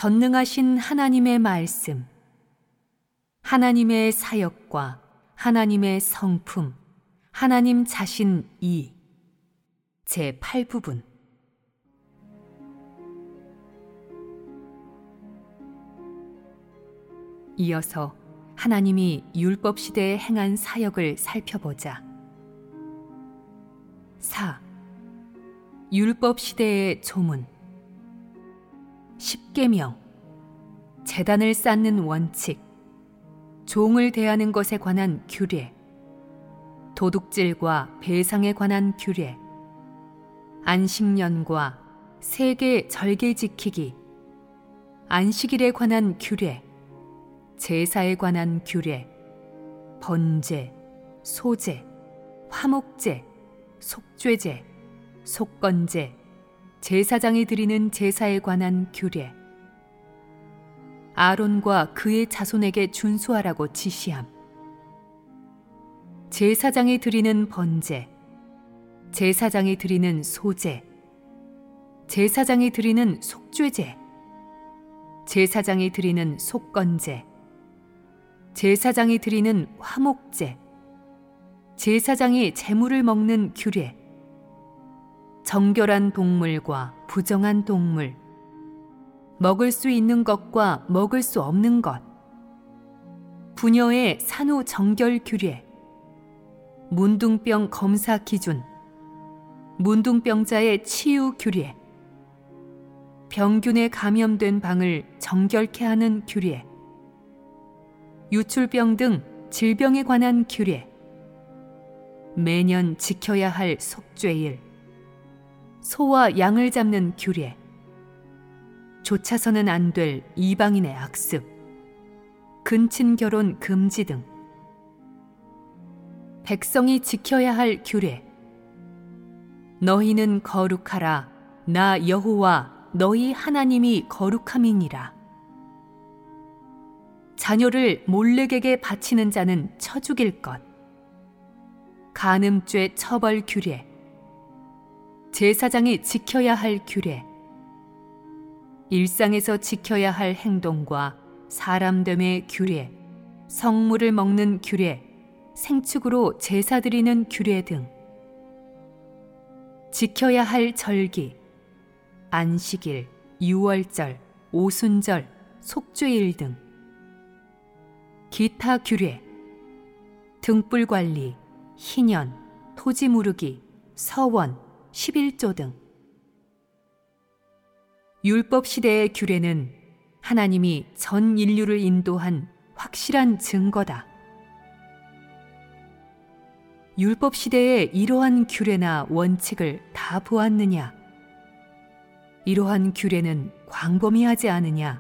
전능하신 하나님의 말씀, 하나님의 사역과 하나님의 성품, 하나님 자신 2 제8부분. 이어서 하나님이 율법 시대에 행한 사역을 살펴보자. 4. 율법 시대의 조문. 십계명, 제단을 쌓는 원칙, 종을 대하는 것에 관한 규례, 도둑질과 배상에 관한 규례, 안식년과 세계 절개 지키기, 안식일에 관한 규례, 제사에 관한 규례, 번제, 소제, 화목제, 속죄제, 속건제, 제사장이 드리는 제사에 관한 규례, 아론과 그의 자손에게 준수하라고 지시함, 제사장이 드리는 번제, 제사장이 드리는 소제, 제사장이 드리는 속죄제, 제사장이 드리는 속건제, 제사장이 드리는 화목제, 제사장이 제물을 먹는 규례, 정결한 동물과 부정한 동물, 먹을 수 있는 것과 먹을 수 없는 것, 부녀의 산후 정결 규례, 문둥병 검사 기준, 문둥병자의 치유 규례, 병균에 감염된 방을 정결케 하는 규례, 유출병 등 질병에 관한 규례, 매년 지켜야 할 속죄일, 소와 양을 잡는 규례, 좇아서는 안 될 이방인의 악습, 근친 결혼 금지 등 백성이 지켜야 할 규례, 너희는 거룩하라, 나 여호와 너희 하나님이 거룩함이니라. 자녀를 몰렉에게 바치는 자는 쳐 죽일 것, 간음죄 처벌 규례, 제사장이 지켜야 할 규례, 일상에서 지켜야 할 행동과 사람됨의 규례, 성물을 먹는 규례, 생축으로 제사 드리는 규례 등 지켜야 할 절기, 안식일, 유월절, 오순절, 속죄일 등 기타 규례, 등불 관리, 희년, 토지 무르기, 서원, 11조 등 율법 시대의 규례는 하나님이 전 인류를 인도한 확실한 증거다. 율법 시대에 이러한 규례나 원칙을 다 보았느냐? 이러한 규례는 광범위하지 않으냐?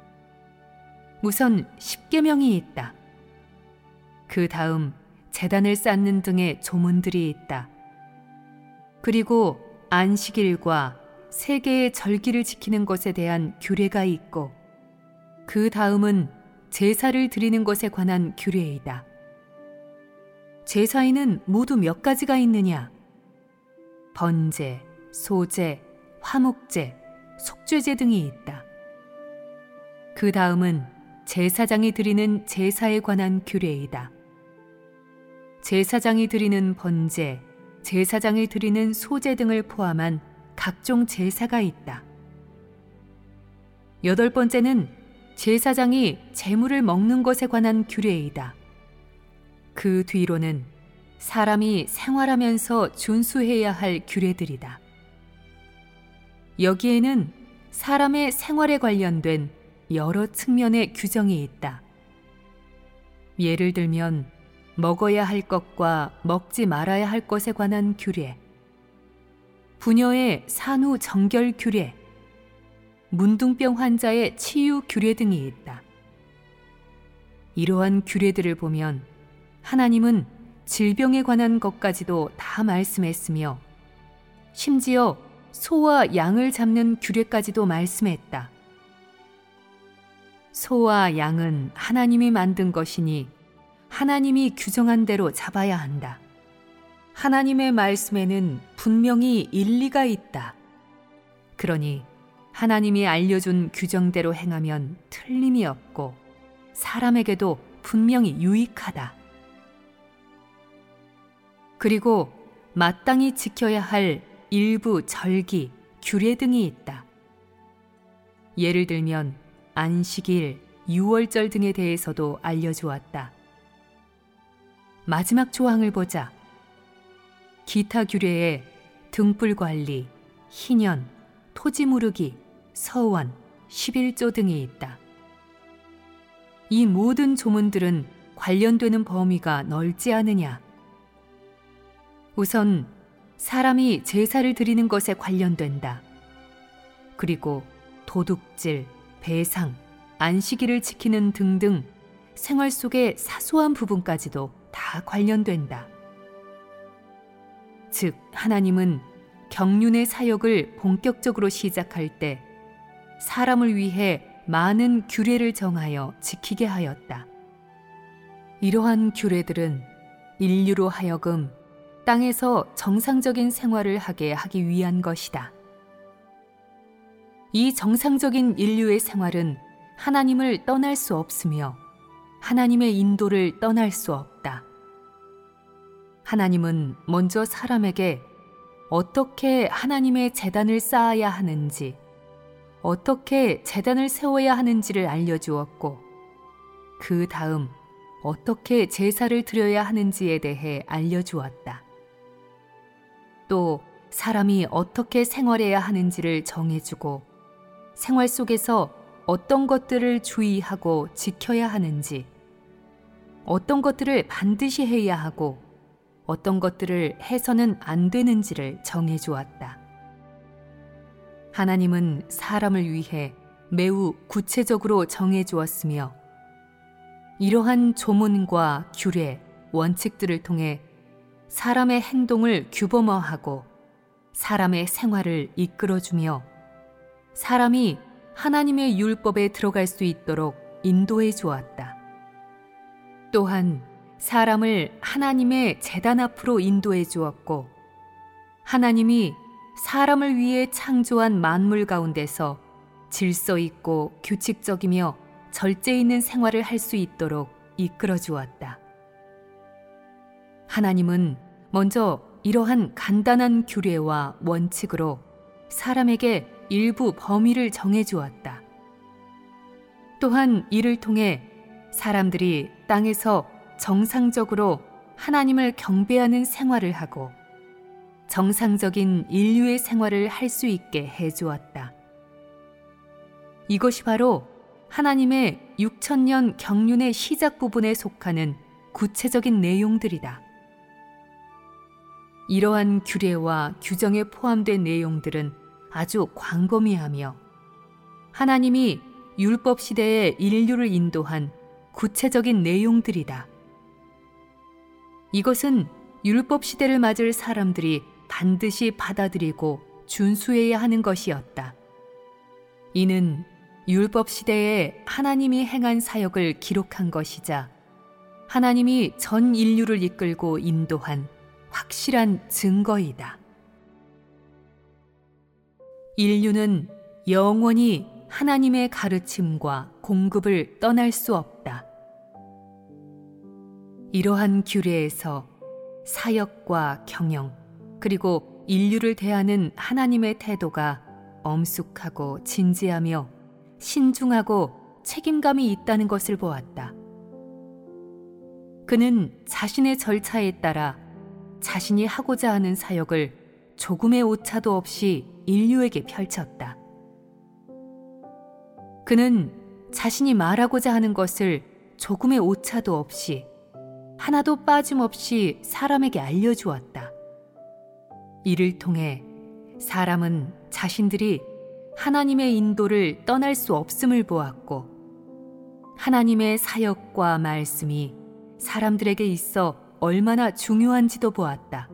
우선 십계명이 있다. 그 다음 제단을 쌓는 등의 조문들이 있다. 그리고 안식일과 세계의 절기를 지키는 것에 대한 규례가 있고, 그 다음은 제사를 드리는 것에 관한 규례이다. 제사에는 모두 몇 가지가 있느냐? 번제, 소제, 화목제, 속죄제 등이 있다. 그 다음은 제사장이 드리는 제사에 관한 규례이다. 제사장이 드리는 번제, 제사장이 드리는 소제 등을 포함한 각종 제사가 있다. 8번째는 제사장이 제물을 먹는 것에 관한 규례이다. 그 뒤로는 사람이 생활하면서 준수해야 할 규례들이다. 여기에는 사람의 생활에 관련된 여러 측면의 규정이 있다. 예를 들면 먹어야 할 것과 먹지 말아야 할 것에 관한 규례, 부녀의 산후 정결 규례, 문둥병 환자의 치유 규례 등이 있다. 이러한 규례들을 보면 하나님은 질병에 관한 것까지도 다 말씀했으며, 심지어 소와 양을 잡는 규례까지도 말씀했다. 소와 양은 하나님이 만든 것이니 하나님이 규정한 대로 잡아야 한다. 하나님의 말씀에는 분명히 일리가 있다. 그러니 하나님이 알려준 규정대로 행하면 틀림이 없고 사람에게도 분명히 유익하다. 그리고 마땅히 지켜야 할 일부 절기, 규례 등이 있다. 예를 들면 안식일, 유월절 등에 대해서도 알려주었다. 마지막 조항을 보자. 기타 규례에 등불 관리, 희년, 토지 무르기, 서원, 11조 등이 있다. 이 모든 조문들은 관련되는 범위가 넓지 않으냐? 우선 사람이 제사를 드리는 것에 관련된다. 그리고 도둑질, 배상, 안식일을 지키는 등등 생활 속의 사소한 부분까지도 다 관련된다. 즉, 하나님은 경륜의 사역을 본격적으로 시작할 때 사람을 위해 많은 규례를 정하여 지키게 하였다. 이러한 규례들은 인류로 하여금 땅에서 정상적인 생활을 하게 하기 위한 것이다. 이 정상적인 인류의 생활은 하나님을 떠날 수 없으며 하나님의 인도를 떠날 수 없다. 하나님은 먼저 사람에게 어떻게 하나님의 제단을 쌓아야 하는지, 어떻게 제단을 세워야 하는지를 알려주었고, 그 다음 어떻게 제사를 드려야 하는지에 대해 알려주었다. 또 사람이 어떻게 생활해야 하는지를 정해주고 생활 속에서 어떤 것들을 주의하고 지켜야 하는지, 어떤 것들을 반드시 해야 하고 어떤 것들을 해서는 안 되는지를 정해주었다. 하나님은 사람을 위해 매우 구체적으로 정해주었으며 이러한 조문과 규례, 원칙들을 통해 사람의 행동을 규범화하고 사람의 생활을 이끌어주며 사람이 하나님의 율법에 들어갈 수 있도록 인도해 주었다. 또한 사람을 하나님의 제단 앞으로 인도해 주었고 하나님이 사람을 위해 창조한 만물 가운데서 질서 있고 규칙적이며 절제 있는 생활을 할 수 있도록 이끌어 주었다. 하나님은 먼저 이러한 간단한 규례와 원칙으로 사람에게 일부 범위를 정해 주었다. 또한 이를 통해 사람들이 땅에서 정상적으로 하나님을 경배하는 생활을 하고 정상적인 인류의 생활을 할 수 있게 해 주었다. 이것이 바로 하나님의 6,000년 경륜의 시작 부분에 속하는 구체적인 내용들이다. 이러한 규례와 규정에 포함된 내용들은 아주 광범위하며 하나님이 율법 시대의 인류를 인도한 구체적인 내용들이다. 이것은 율법 시대를 맞을 사람들이 반드시 받아들이고 준수해야 하는 것이었다. 이는 율법 시대에 하나님이 행한 사역을 기록한 것이자 하나님이 전 인류를 이끌고 인도한 확실한 증거이다. 인류는 영원히 하나님의 가르침과 공급을 떠날 수 없다. 이러한 규례에서 사역과 경영, 그리고 인류를 대하는 하나님의 태도가 엄숙하고 진지하며 신중하고 책임감이 있다는 것을 보았다. 그는 자신의 절차에 따라 자신이 하고자 하는 사역을 조금의 오차도 없이 인류에게 펼쳤다. 그는 자신이 말하고자 하는 것을 조금의 오차도 없이 하나도 빠짐없이 사람에게 알려주었다. 이를 통해 사람은 자신들이 하나님의 인도를 떠날 수 없음을 보았고 하나님의 사역과 말씀이 사람들에게 있어 얼마나 중요한지도 보았다.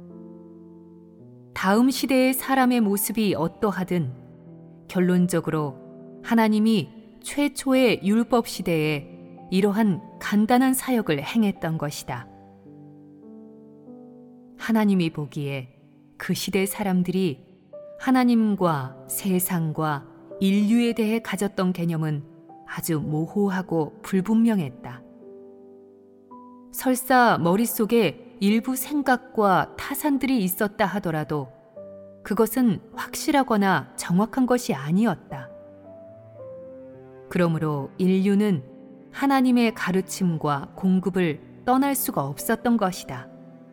다음 시대의 사람의 모습이 어떠하든 결론적으로 하나님이 최초의 율법 시대에 이러한 간단한 사역을 행했던 것이다. 하나님이 보기에 그 시대 사람들이 하나님과 세상과 인류에 대해 가졌던 개념은 아주 모호하고 불분명했다. 설사 머릿속에 일부 생각과 타산들이 있었다 하더라도 그것은 확실하거나 정확한 것이 아니었다. 그러므로 인류는 하나님의 가르침과 공급을 떠날 수가 없었던 것이다.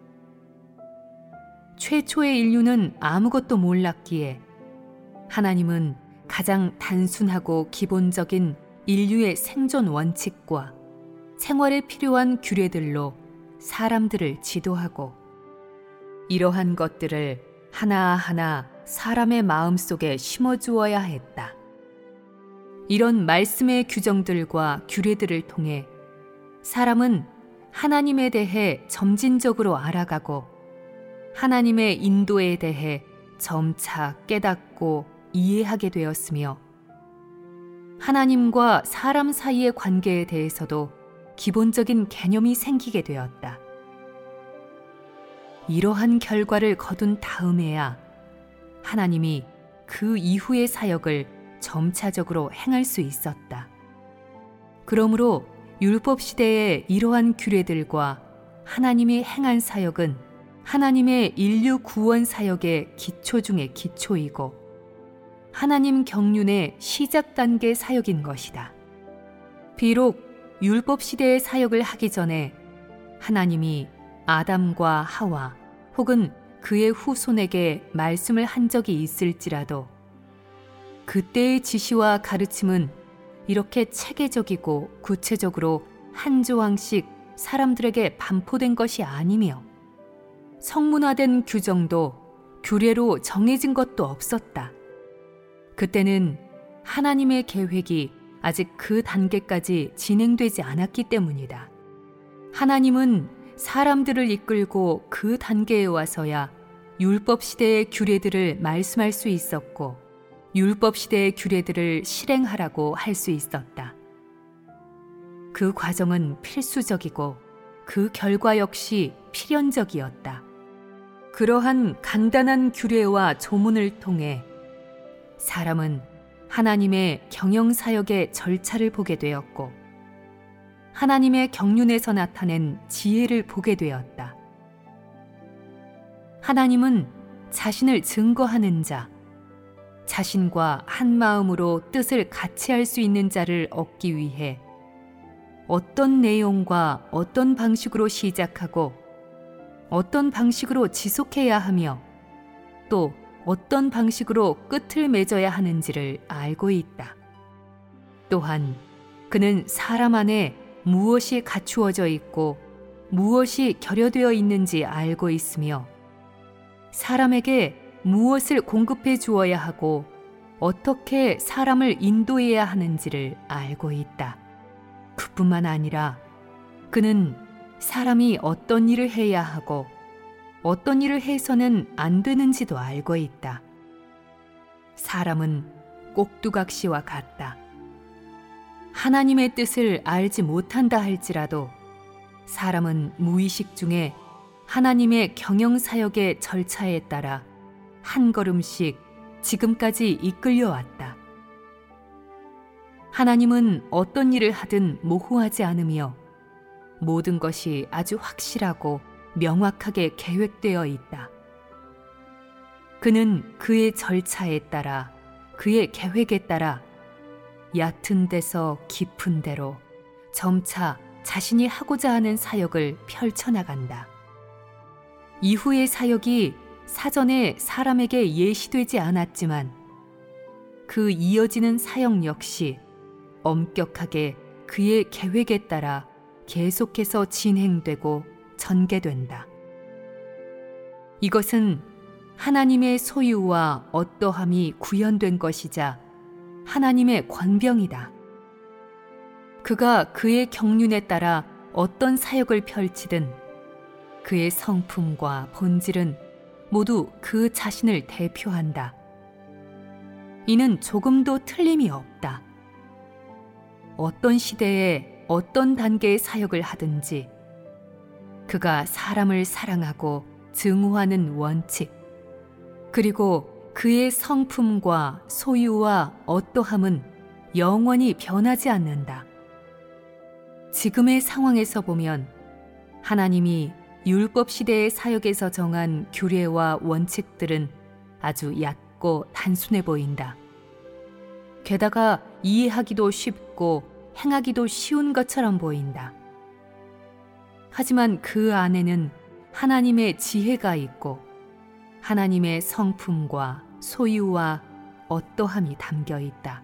최초의 인류는 아무것도 몰랐기에 하나님은 가장 단순하고 기본적인 인류의 생존 원칙과 생활에 필요한 규례들로 사람들을 지도하고 이러한 것들을 하나하나 사람의 마음속에 심어주어야 했다. 이런 말씀의 규정들과 규례들을 통해 사람은 하나님에 대해 점진적으로 알아가고 하나님의 인도에 대해 점차 깨닫고 이해하게 되었으며 하나님과 사람 사이의 관계에 대해서도 기본적인 개념이 생기게 되었다. 이러한 결과를 거둔 다음에야 하나님이 그 이후의 사역을 점차적으로 행할 수 있었다. 그러므로 율법 시대의 이러한 규례들과 하나님이 행한 사역은 하나님의 인류 구원 사역의 기초 중의 기초이고 하나님 경륜의 시작 단계 사역인 것이다. 비록 율법 시대의 사역을 하기 전에 하나님이 아담과 하와 혹은 그의 후손에게 말씀을 한 적이 있을지라도 그때의 지시와 가르침은 이렇게 체계적이고 구체적으로 한 조항씩 사람들에게 반포된 것이 아니며 성문화된 규정도 규례로 정해진 것도 없었다. 그때는 하나님의 계획이 아직 그 단계까지 진행되지 않았기 때문이다. 하나님은 사람들을 이끌고 그 단계에 와서야 율법 시대의 규례들을 말씀할 수 있었고 율법 시대의 규례들을 실행하라고 할 수 있었다. 그 과정은 필수적이고 그 결과 역시 필연적이었다. 그러한 간단한 규례와 조문을 통해 사람은 하나님의 경영사역의 절차를 보게 되었고 하나님의 경륜에서 나타낸 지혜를 보게 되었다. 하나님은 자신을 증거하는 자, 자신과 한 마음으로 뜻을 같이 할 수 있는 자를 얻기 위해 어떤 내용과 어떤 방식으로 시작하고 어떤 방식으로 지속해야 하며 또 어떤 방식으로 끝을 맺어야 하는지를 알고 있다. 또한 그는 사람 안에 무엇이 갖추어져 있고 무엇이 결여되어 있는지 알고 있으며 사람에게 무엇을 공급해 주어야 하고 어떻게 사람을 인도해야 하는지를 알고 있다. 그뿐만 아니라 그는 사람이 어떤 일을 해야 하고 어떤 일을 해서는 안 되는지도 알고 있다. 사람은 꼭두각시와 같다. 하나님의 뜻을 알지 못한다 할지라도 사람은 무의식 중에 하나님의 경영사역의 절차에 따라 한 걸음씩 지금까지 이끌려왔다. 하나님은 어떤 일을 하든 모호하지 않으며 모든 것이 아주 확실하고 명확하게 계획되어 있다. 그는 그의 절차에 따라 그의 계획에 따라 얕은 데서 깊은 데로 점차 자신이 하고자 하는 사역을 펼쳐나간다. 이후의 사역이 사전에 사람에게 예시되지 않았지만 그 이어지는 사역 역시 엄격하게 그의 계획에 따라 계속해서 진행되고 전개된다. 이것은 하나님의 소유와 어떠함이 구현된 것이자 하나님의 권병이다. 그가 그의 경륜에 따라 어떤 사역을 펼치든 그의 성품과 본질은 모두 그 자신을 대표한다. 이는 조금도 틀림이 없다. 어떤 시대에 어떤 단계의 사역을 하든지 그가 사람을 사랑하고 증오하는 원칙, 그리고 그의 성품과 소유와 어떠함은 영원히 변하지 않는다. 지금의 상황에서 보면 하나님이 율법 시대의 사역에서 정한 규례와 원칙들은 아주 얕고 단순해 보인다. 게다가 이해하기도 쉽고 행하기도 쉬운 것처럼 보인다. 하지만 그 안에는 하나님의 지혜가 있고 하나님의 성품과 소유와 어떠함이 담겨 있다.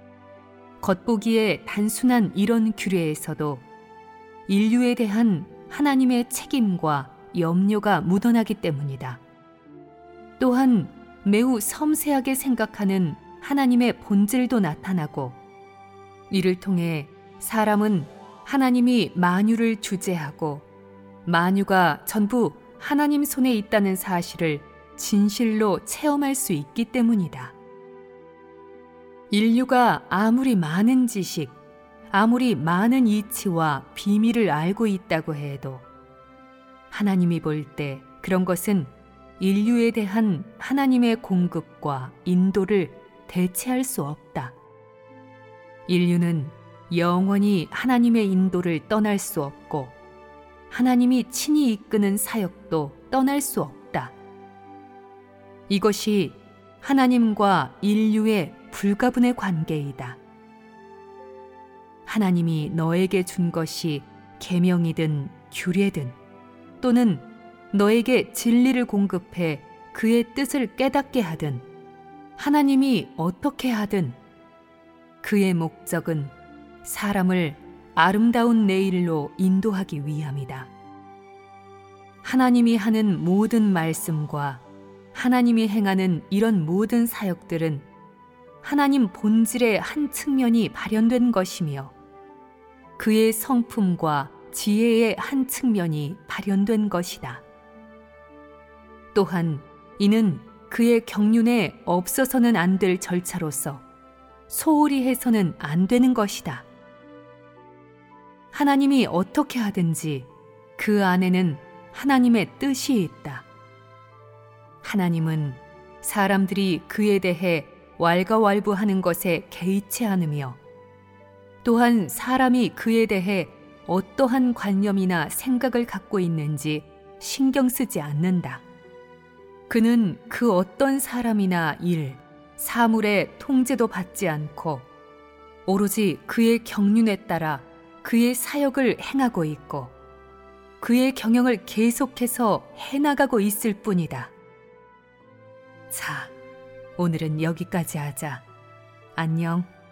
겉보기에 단순한 이런 규례에서도 인류에 대한 하나님의 책임과 염려가 묻어나기 때문이다. 또한 매우 섬세하게 생각하는 하나님의 본질도 나타나고, 이를 통해 사람은 하나님이 만유를 주재하고 만유가 전부 하나님 손에 있다는 사실을 진실로 체험할 수 있기 때문이다. 인류가 아무리 많은 지식, 아무리 많은 이치와 비밀을 알고 있다고 해도 하나님이 볼 때 그런 것은 인류에 대한 하나님의 공급과 인도를 대체할 수 없다. 인류는 영원히 하나님의 인도를 떠날 수 없고 하나님이 친히 이끄는 사역도 떠날 수 없다. 이것이 하나님과 인류의 불가분의 관계이다. 하나님이 너에게 준 것이 계명이든 규례든 또는 너에게 진리를 공급해 그의 뜻을 깨닫게 하든 하나님이 어떻게 하든 그의 목적은 사람을 아름다운 내일로 인도하기 위함이다. 하나님이 하는 모든 말씀과 하나님이 행하는 이런 모든 사역들은 하나님 본질의 한 측면이 발현된 것이며 그의 성품과 지혜의 한 측면이 발현된 것이다. 또한 이는 그의 경륜에 없어서는 안 될 절차로서 소홀히 해서는 안 되는 것이다. 하나님이 어떻게 하든지 그 안에는 하나님의 뜻이 있다. 하나님은 사람들이 그에 대해 왈가왈부하는 것에 개의치 않으며 또한 사람이 그에 대해 어떠한 관념이나 생각을 갖고 있는지 신경 쓰지 않는다. 그는 그 어떤 사람이나 일, 사물의 통제도 받지 않고 오로지 그의 경륜에 따라 그의 사역을 행하고 있고 그의 경영을 계속해서 해나가고 있을 뿐이다. 자, 오늘은 여기까지 하자. 안녕.